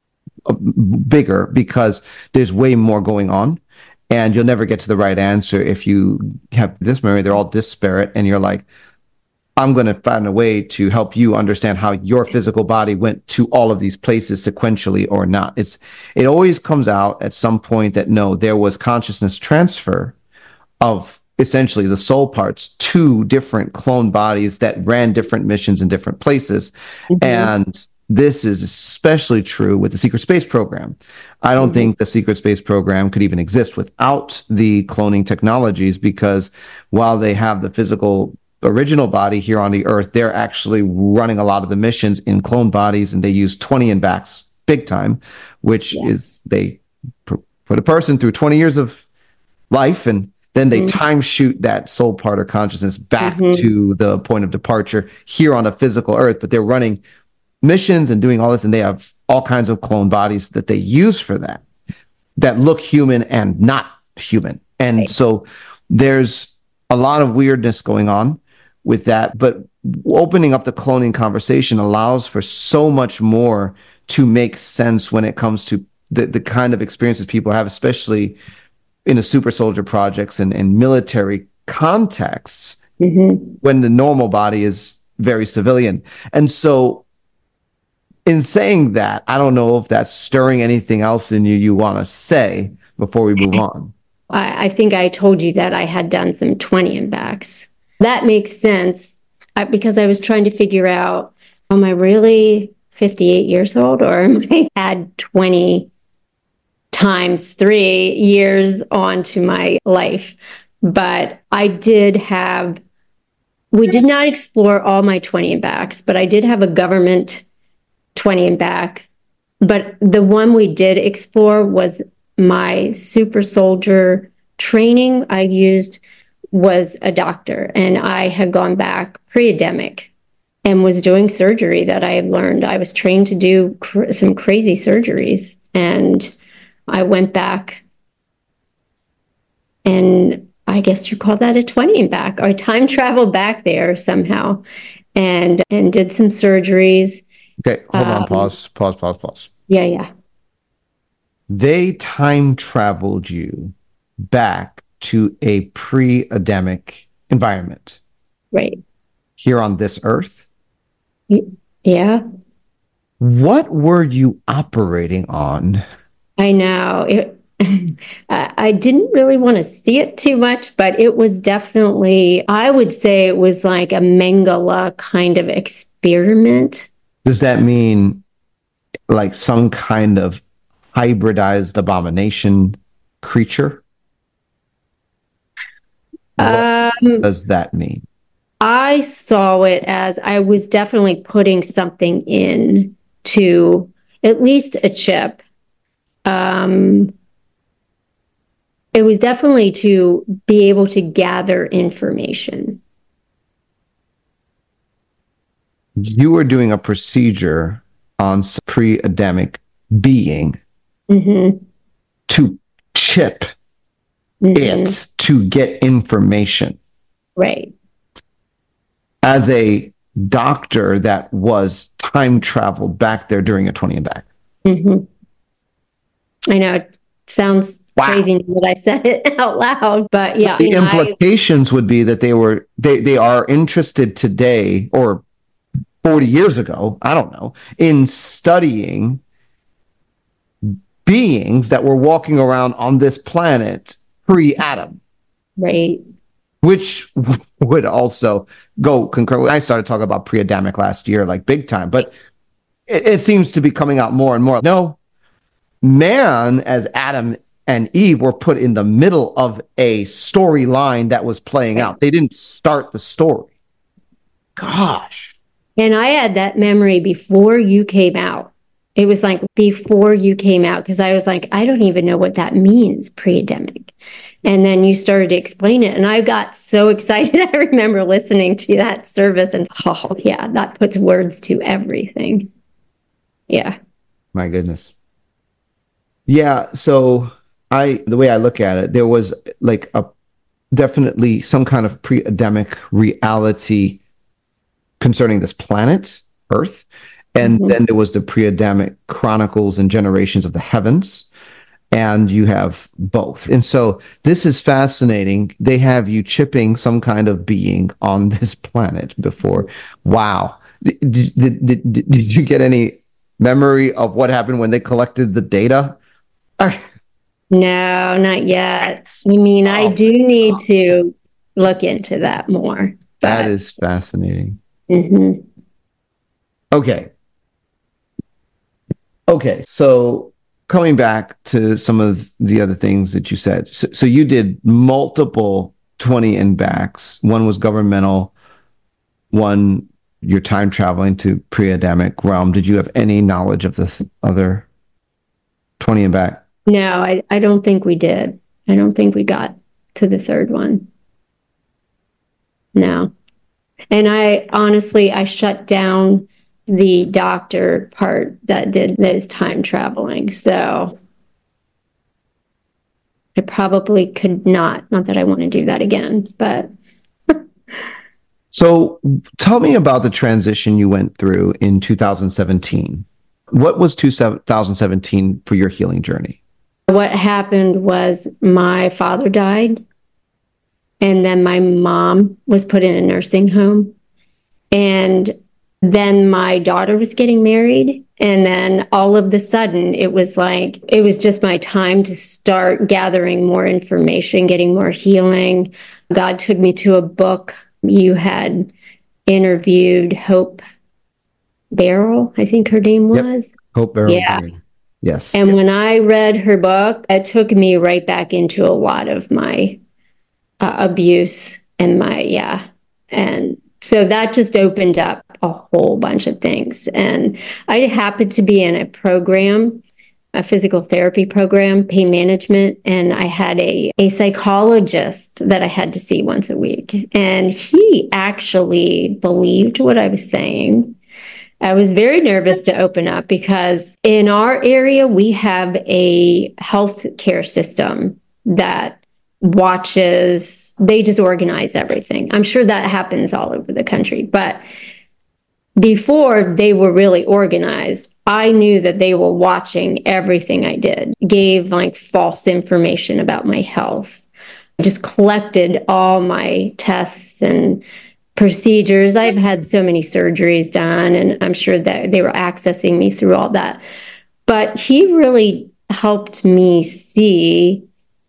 bigger, because there's way more going on. And you'll never get to the right answer if you have this memory. They're all disparate. And you're like, I'm going to find a way to help you understand how your physical body went to all of these places sequentially or not. It always comes out at some point that no, there was consciousness transfer of essentially the soul parts to different clone bodies that ran different missions in different places. Mm-hmm. And this is especially true with the secret space program. I don't think the secret space program could even exist without the cloning technologies, because while they have the physical original body here on the earth, they're actually running a lot of the missions in clone bodies, and they use 20 and backs big time, which is they put a person through 20 years of life, and then they time shoot that soul part or consciousness back to the point of departure here on a physical earth. But they're running missions and doing all this, and they have all kinds of clone bodies that they use for that look human and not human. And so there's a lot of weirdness going on with that, but opening up the cloning conversation allows for so much more to make sense when it comes to the kind of experiences people have, especially in the super soldier projects and military contexts, when the normal body is very civilian. And so in saying that, I don't know if that's stirring anything else in you want to say before we move on. I think I told you that I had done some 20 and backs. That makes sense because I was trying to figure out, am I really 58 years old, or am I had 20 times 3 years onto my life? But we did not explore all my 20 and backs, but I did have a government 20 and back. But the one we did explore was my super soldier training I used was a doctor, and I had gone back pre-epidemic and was doing surgery that I had learned. I was trained to do some crazy surgeries, and I went back, and I guess you call that a 20 and back, or time traveled back there somehow and did some surgeries. Okay, hold on, pause. Yeah. They time traveled you back to a pre-Adamic environment. Right. Here on this earth? Yeah. What were you operating on? I know. I didn't really want to see it too much, but it was definitely, I would say it was like a Mengele kind of experiment. Does that mean like some kind of hybridized abomination creature? What does that mean? I saw it as I was definitely putting something in to at least a chip. It was definitely to be able to gather information. You were doing a procedure on pre-Adamic being to chip it to get information. Right. as a doctor that was time traveled back there during a 20 and back. Mm-hmm. I know it sounds crazy that I said it out loud, but yeah. The implications would be that they are interested today or 40 years ago, I don't know, in studying beings that were walking around on this planet pre-Adam. Right. Which would also go concur. I started talking about pre-Adamic last year, like big time, but it seems to be coming out more and more. No, man, as Adam and Eve, were put in the middle of a storyline that was playing out. They didn't start the story. Gosh. And I had that memory before you came out. It was like before you came out, because I was like, I don't even know what that means, pre-Adamic. And then you started to explain it. And I got so excited. I remember listening to that service and, oh, yeah, that puts words to everything. Yeah. My goodness. Yeah. So the way I look at it, there was like definitely some kind of pre-Adamic reality concerning this planet, Earth. And then there was the pre-Adamic chronicles and generations of the heavens. And you have both. And so this is fascinating. They have you chipping some kind of being on this planet before. Wow. Did you get any memory of what happened when they collected the data? No, not yet. I mean, I do need to look into that more. That is fascinating. Mm-hmm. Okay. So coming back to some of the other things that you said. So you did multiple 20 and backs. One was governmental, one you're time traveling to pre-Adamic realm. Did you have any knowledge of the other 20 and back? No, I don't think we did. I don't think we got to the third one. No. And I shut down the doctor part that did those time traveling. So I probably could not that I want to do that again, but. So tell me about the transition you went through in 2017. What was 2017 for your healing journey? What happened was my father died, and then my mom was put in a nursing home, and then my daughter was getting married. And then all of the sudden, it was just my time to start gathering more information, getting more healing. God took me to a book. You had interviewed Hope Barrel, I think her name was. Yep. Hope Barrel. Yeah. Yes. And when I read her book, it took me right back into a lot of my abuse and and so that just opened up a whole bunch of things. And I happened to be in a program, a physical therapy program, pain management, and I had a psychologist that I had to see once a week. And he actually believed what I was saying. I was very nervous to open up because in our area, we have a health care system that they just organize everything. I'm sure that happens all over the country. But before they were really organized, I knew that they were watching everything I did, gave false information about my health, just collected all my tests and procedures. I've had so many surgeries done, and I'm sure that they were accessing me through all that. But he really helped me see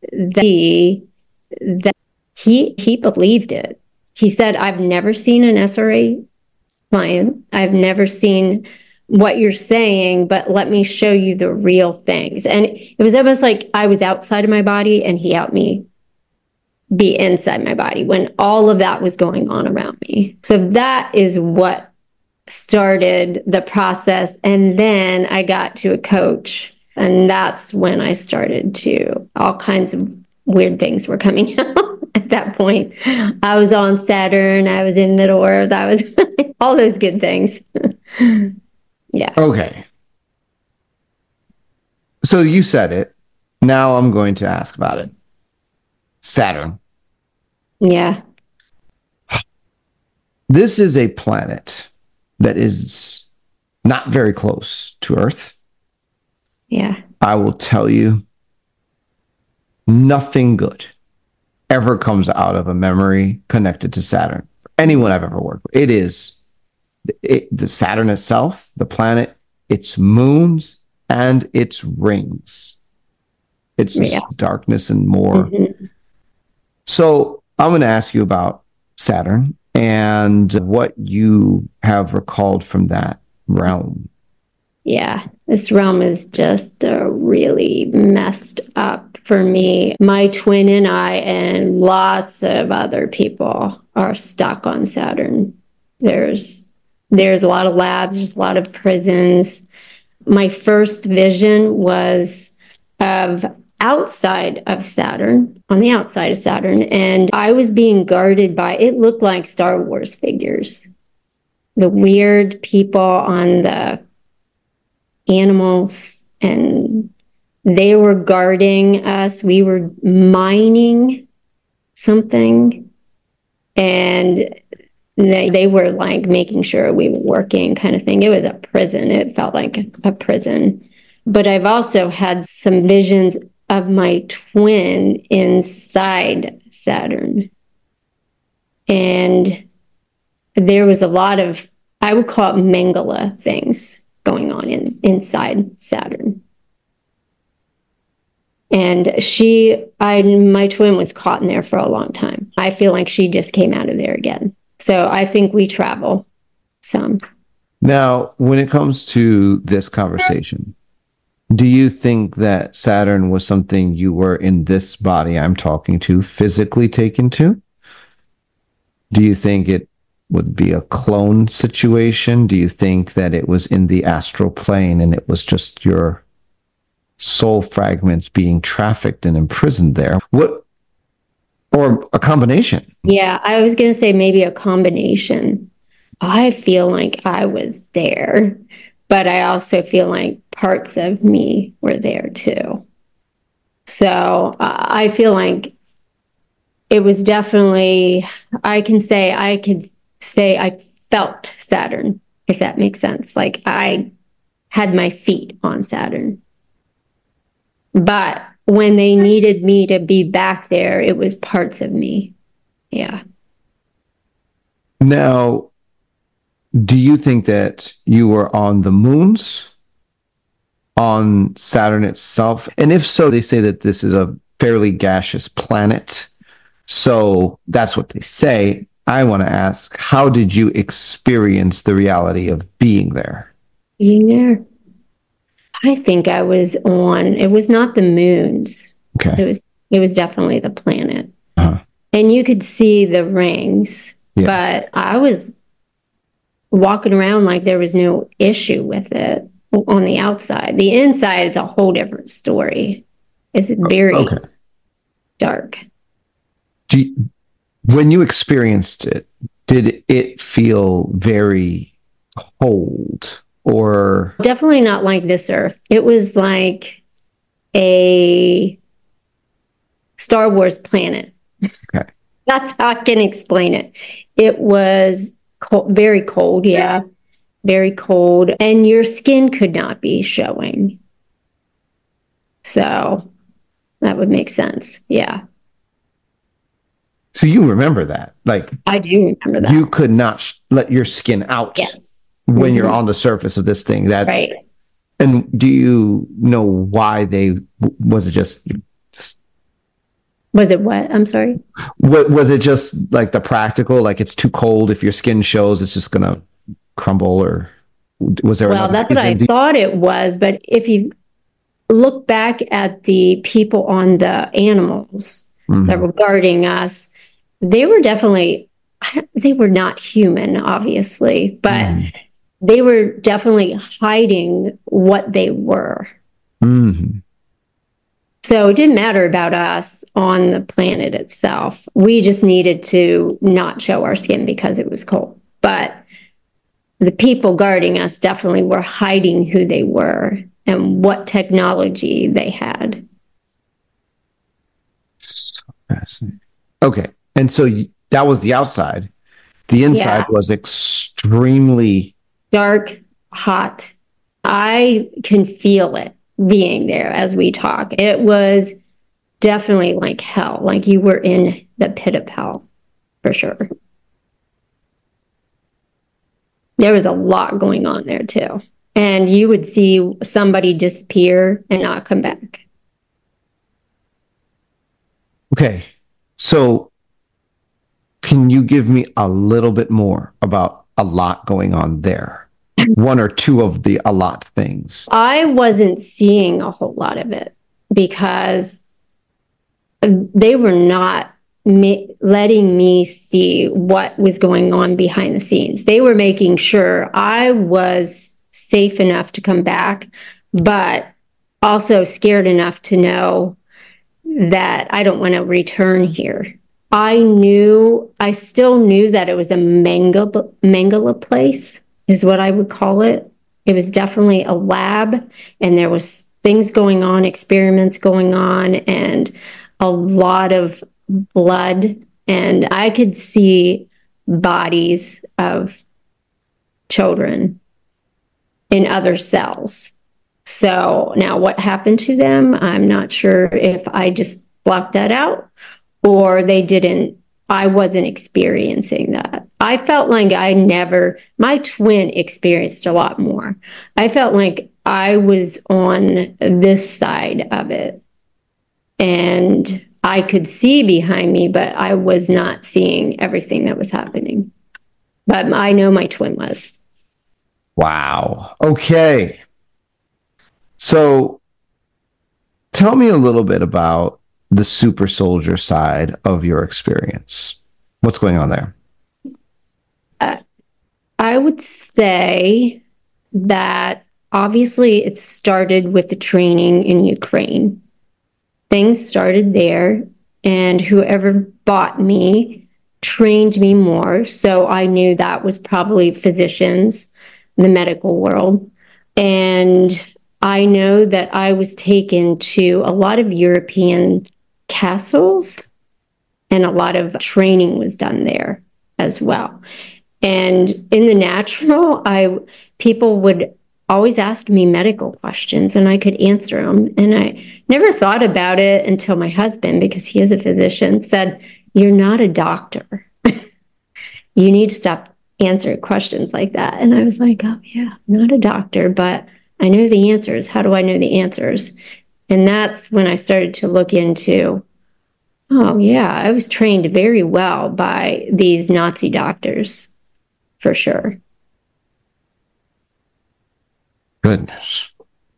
that he believed it. He said, I've never seen an SRA client. I've never seen what you're saying, but let me show you the real things. And it was almost like I was outside of my body and he helped me be inside my body when all of that was going on around me. So that is what started the process. And then I got to a coach, and that's when I started to, all kinds of weird things were coming out at that point. I was on Saturn, I was in Middle Earth, I was all those good things. Yeah. Okay. So you said it. Now I'm going to ask about it. Saturn. Yeah. This is a planet that is not very close to Earth. Yeah. I will tell you, nothing good ever comes out of a memory connected to Saturn. For anyone I've ever worked with, the Saturn itself, the planet, its moons, and its rings. It's darkness and more. Mm-hmm. So I'm going to ask you about Saturn and what you have recalled from that realm. Yeah, this realm is just really messed up for me. My twin and I and lots of other people are stuck on Saturn. There's a lot of labs, there's a lot of prisons. My first vision was of outside of Saturn, on the outside of Saturn, and I was being guarded by, it looked like Star Wars figures. The weird people on the animals, and they were guarding us. We were mining something, and they were like making sure we were working, kind of thing. It was a prison. It felt like a prison. But I've also had some visions of my twin inside Saturn. And there was a lot of, I would call it Mangala things going on inside Saturn. And my twin was caught in there for a long time. I feel like she just came out of there again. So I think we travel some. Now, when it comes to this conversation, do you think that Saturn was something you were in this body I'm talking to physically taken to? Do you think it would be a clone situation? Do you think that it was in the astral plane and it was just your soul fragments being trafficked and imprisoned there? Or a combination? Yeah, I was going to say maybe a combination. I feel like I was there, but I also feel like parts of me were there too. So I feel like it was definitely, I could say I felt Saturn, if that makes sense. Like I had my feet on Saturn. But when they needed me to be back there, it was parts of me. Yeah. Now, do you think that you were on the moons, on Saturn itself? And if so, they say that this is a fairly gaseous planet. So that's what they say. I want to ask, how did you experience the reality of being there? Being there? I think I was on, it was not the moons. Okay. It was definitely the planet. Uh-huh. And you could see the rings, but I was walking around like there was no issue with it on the outside. The inside is a whole different story. It's very dark. When you experienced it, did it feel very cold? Or definitely not like this Earth. It was like a Star Wars planet. Okay. That's how I can explain it. It was very cold, yeah. Very cold. And your skin could not be showing. So that would make sense. Yeah. So you remember that? Like I do remember that. You could not let your skin out. Yes. When you're on the surface of this thing. That's right. And do you know why was it just was it what? I'm sorry. Was it just like the practical, like it's too cold, if your skin shows it's just gonna crumble, or was there that's what I thought it was, but if you look back at the people on the animals that were guarding us, they were not human, obviously, but they were definitely hiding what they were. Mm-hmm. So it didn't matter about us on the planet itself. We just needed to not show our skin because it was cold. But the people guarding us definitely were hiding who they were and what technology they had. So fascinating. Okay. And so that was the outside. The inside Yeah. was extremely Dark, hot. I can feel it being there as we talk. It was definitely like hell, like you were in the pit of hell for sure. There was a lot going on there too. And you would see somebody disappear and not come back. okay. So can you give me a little bit more about a lot going on there? One or two of the a lot things. I wasn't seeing a whole lot of it because they were not letting me see what was going on behind the scenes. They were making sure I was safe enough to come back, but also scared enough to know that I don't want to return here. I still knew that it was a Mangala place, is what I would call it. It was definitely a lab, and there was things going on, experiments going on, and a lot of blood. And I could see bodies of children in other cells. So now what happened to them? I'm not sure if I just blocked that out or they didn't. I wasn't experiencing that. I felt like my twin experienced a lot more. I felt like I was on this side of it and I could see behind me, but I was not seeing everything that was happening. But I know my twin was. Wow. Okay. So tell me a little bit about the super soldier side of your experience. What's going on there? I would say that obviously it started with the training in Ukraine. Things started there, and whoever bought me trained me more. So I knew that was probably physicians, the medical world. And I know that I was taken to a lot of European castles, and a lot of training was done there as well. And in the natural, people would always ask me medical questions and I could answer them. And I never thought about it until my husband, because he is a physician, said, "You're not a doctor. You need to stop answering questions like that." And I was like, "Oh yeah, I'm not a doctor, but I know the answers. How do I know the answers?" And that's when I started to look into, oh yeah, I was trained very well by these Nazi doctors, for sure. Goodness.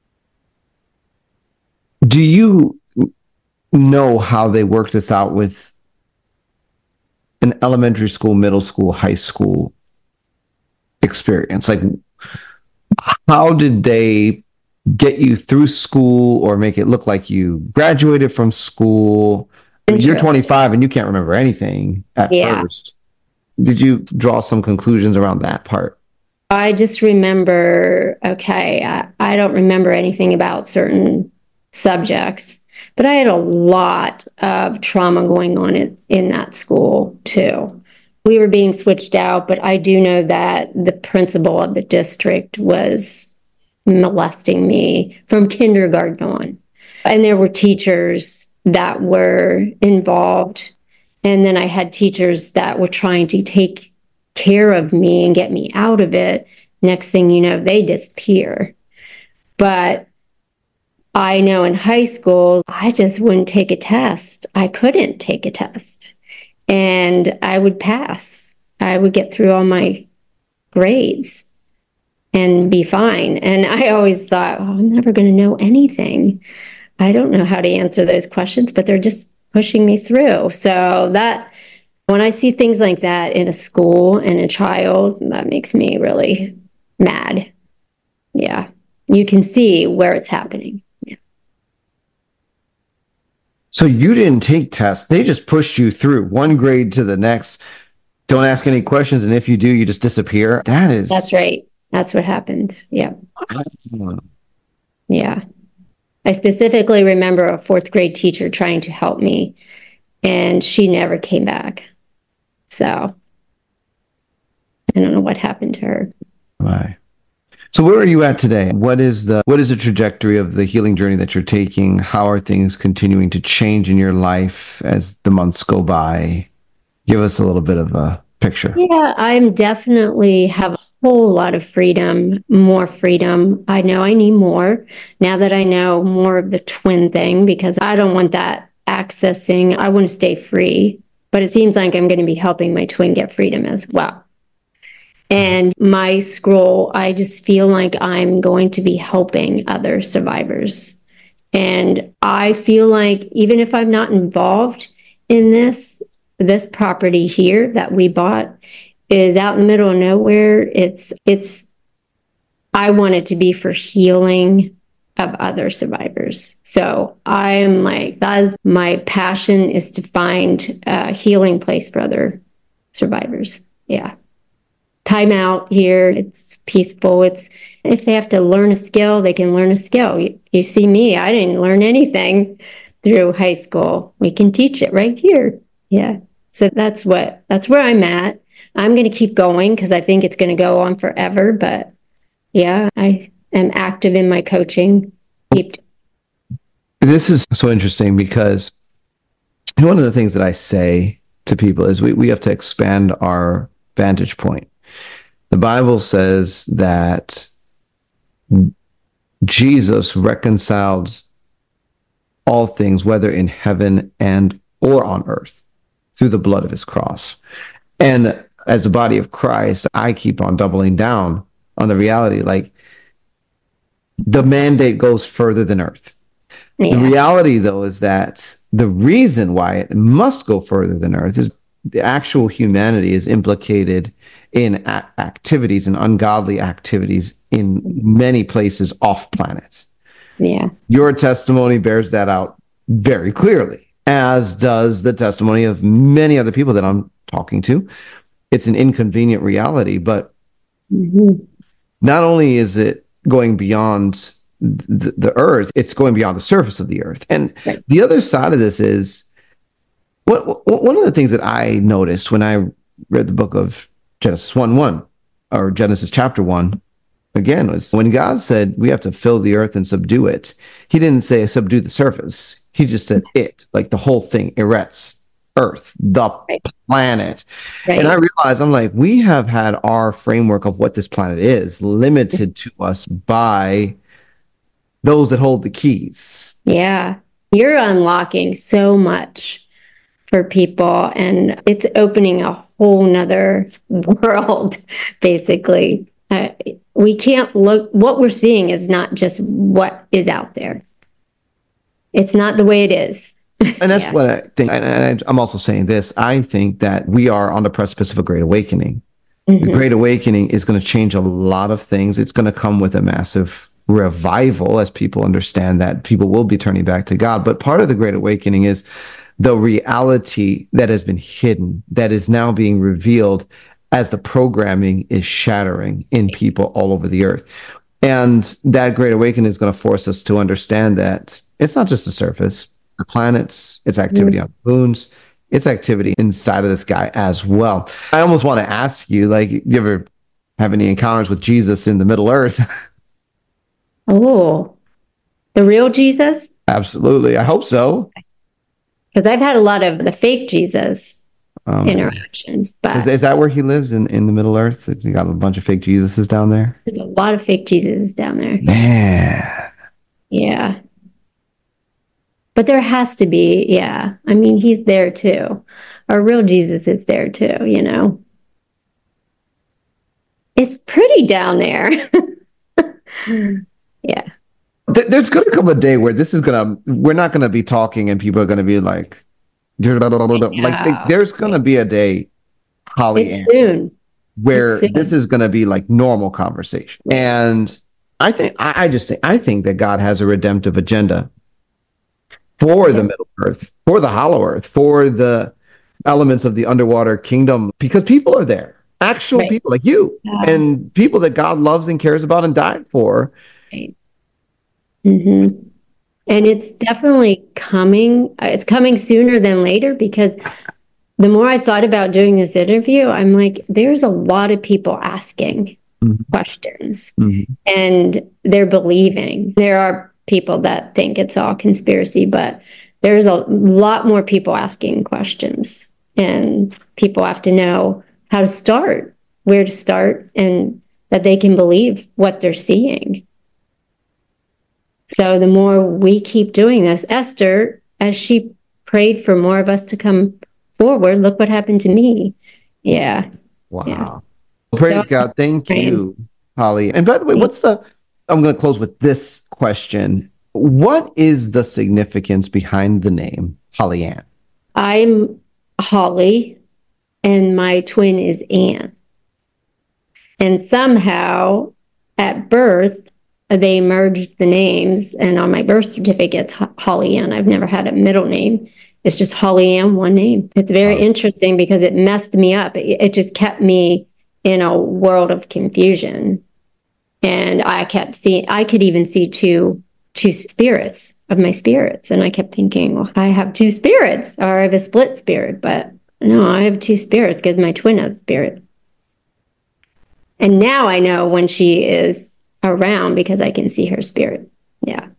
Do you know how they worked this out with an elementary school, middle school, high school experience? Like, how did they get you through school or make it look like you graduated from school? I mean, you're 25 and you can't remember anything at first. Did you draw some conclusions around that part? I just remember, I don't remember anything about certain subjects, but I had a lot of trauma going on in that school too. We were being switched out, but I do know that the principal of the district was molesting me from kindergarten on. And there were teachers that were involved. And then I had teachers that were trying to take care of me and get me out of it. Next thing you know, they disappear. But I know in high school, I just wouldn't take a test. I couldn't take a test. And I would pass. I would get through all my grades and be fine. And I always thought, oh, I'm never going to know anything. I don't know how to answer those questions, but they're just pushing me through. So that, when I see things like that in a school and a child, that makes me really mad. Yeah. You can see where it's happening. Yeah. So you didn't take tests. They just pushed you through one grade to the next. Don't ask any questions. And if you do, you just disappear. That's right. That's what happened. Yeah. Yeah. I specifically remember a fourth grade teacher trying to help me, and she never came back. So I don't know what happened to her. Right. So where are you at today? What is the trajectory of the healing journey that you're taking? How are things continuing to change in your life as the months go by? Give us a little bit of a picture. Yeah, I'm definitely have a whole lot of freedom, more freedom. I know I need more now that I know more of the twin thing, because I don't want that accessing. I want to stay free, but it seems like I'm going to be helping my twin get freedom as well. And my scroll, I just feel like I'm going to be helping other survivors. And I feel like even if I'm not involved in this property here that we bought is out in the middle of nowhere. I want it to be for healing of other survivors. So I'm like, that's my passion, is to find a healing place for other survivors. Yeah. Time out here. It's peaceful. It's, if they have to learn a skill, they can learn a skill. You see me, I didn't learn anything through high school. We can teach it right here. Yeah. So that's where I'm at. I'm going to keep going because I think it's going to go on forever. But yeah, I am active in my coaching. This is so interesting because one of the things that I say to people is we have to expand our vantage point. The Bible says that Jesus reconciled all things, whether in heaven and or on earth, through the blood of his cross. And as the body of Christ, I keep on doubling down on the reality, like the mandate goes further than earth. Yeah. The reality, though, is that the reason why it must go further than earth is the actual humanity is implicated in activities and ungodly activities in many places off planet. Yeah. Your testimony bears that out very clearly, as does the testimony of many other people that I'm talking to. It's an inconvenient reality, but not only is it going beyond the earth, it's going beyond the surface of the earth. And right. The other side of this is, one of the things that I noticed when I read the book of Genesis 1:1, or Genesis chapter 1, again, was when God said we have to fill the earth and subdue it. He didn't say subdue the surface. He just said it, like the whole thing, eretz, earth, the planet. Right. And I realized, I'm like, we have had our framework of what this planet is limited to us by those that hold the keys. Yeah. You're unlocking so much for people, and it's opening a whole nother world, basically. We can't look, what we're seeing is not just what is out there. It's not the way it is. And that's what I think. And I'm also saying this. I think that we are on the precipice of a great awakening. The great awakening is going to change a lot of things. It's going to come with a massive revival as people understand that people will be turning back to God. But part of the great awakening is the reality that has been hidden, that is now being revealed as the programming is shattering in people all over the earth. And that great awakening is going to force us to understand that it's not just the surface, the planets, it's activity on moons, it's activity inside of this guy as well. I almost want to ask you, like, you ever have any encounters with Jesus in the Middle Earth? Oh, the real Jesus? Absolutely. I hope so. Because I've had a lot of the fake Jesus interactions. But is that where he lives, in the Middle Earth? You got a bunch of fake Jesuses down there? There's a lot of fake Jesuses down there. Man. Yeah. But there has to be, yeah. I mean, he's there too. Our real Jesus is there too, you know. It's pretty down there. Yeah. There's going to come a day where we're not going to be talking and people are going to be like, there's going to be a day, Holly, it's soon. Where this is going to be like normal conversation. And I think that God has a redemptive agenda for the Middle Earth, for the Hollow Earth, for the elements of the underwater kingdom, because people are there, actual people like you, and people that God loves and cares about and died for. Right. And it's definitely coming. It's coming sooner than later, because the more I thought about doing this interview, I'm like, there's a lot of people asking questions and they're believing. There are people that think it's all conspiracy, but there's a lot more people asking questions, and people have to know how to start, where to start, and that they can believe what they're seeing. So the more we keep doing this, Esther, as she prayed for more of us to come forward, look what happened to me. Yeah. Wow. Yeah. Praise God. Thank you, Holly. And by the way, I'm going to close with this question. What is the significance behind the name Holly Ann? I'm Holly and my twin is Ann. And somehow at birth, they merged the names, and on my birth certificate, it's Holly Ann. I've never had a middle name. It's just Holly Ann, one name. It's very interesting because it messed me up. It just kept me in a world of confusion. And I could even see two spirits of my spirits. And I kept thinking, well, I have two spirits, or I have a split spirit. But no, I have two spirits because my twin has a spirit. And now I know when she is around because I can see her spirit. Yeah.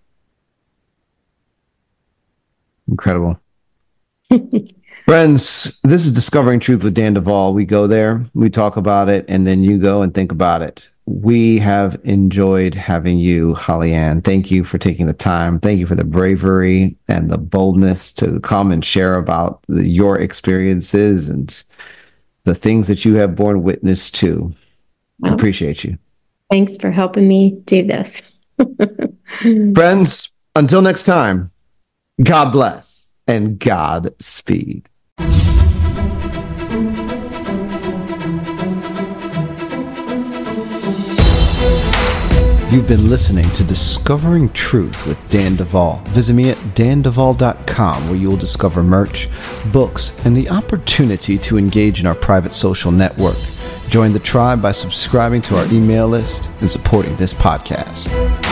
Incredible. Friends, this is Discovering Truth with Dan Duvall. We go there, we talk about it, and then you go and think about it. We have enjoyed having you, Holly Ann. Thank you for taking the time. Thank you for the bravery and the boldness to come and share about your experiences and the things that you have borne witness to. I appreciate you. Thanks for helping me do this. Friends, until next time, God bless and Godspeed. You've been listening to Discovering Truth with Dan Duvall. Visit me at danduvall.com, where you will discover merch, books, and the opportunity to engage in our private social network. Join the tribe by subscribing to our email list and supporting this podcast.